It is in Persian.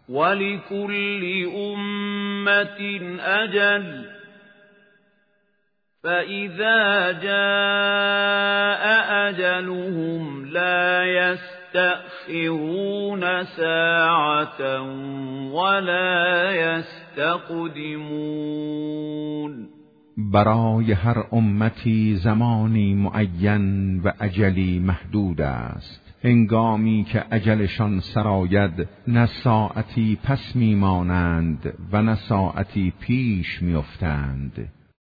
ولكل أمة أجل فإذا جاء أجلهم لا يستأخرون ساعة ولا يستقدمون. برای هر امتی زمانی معین و اجلی محدود است. هنگامی که اجلشان سراید نه ساعتی پس میمانند و نه ساعتی پیش میافتند.